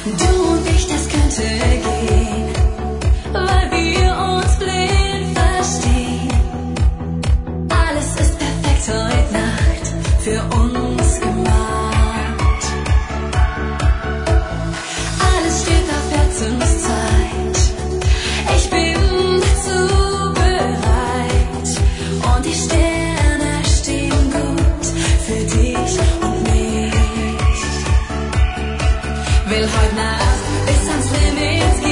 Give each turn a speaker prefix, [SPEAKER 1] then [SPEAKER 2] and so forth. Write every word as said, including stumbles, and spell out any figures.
[SPEAKER 1] Du und ich, das könnte gehen, weil wir uns blind verstehen. Alles ist perfekt heute Nacht für uns gemacht. Alles steht auf Herzenszeit. Ich bin dazu bereit und die Sterne stehen gut für dich und mich. Will heute Nacht bis ans Limit gehen.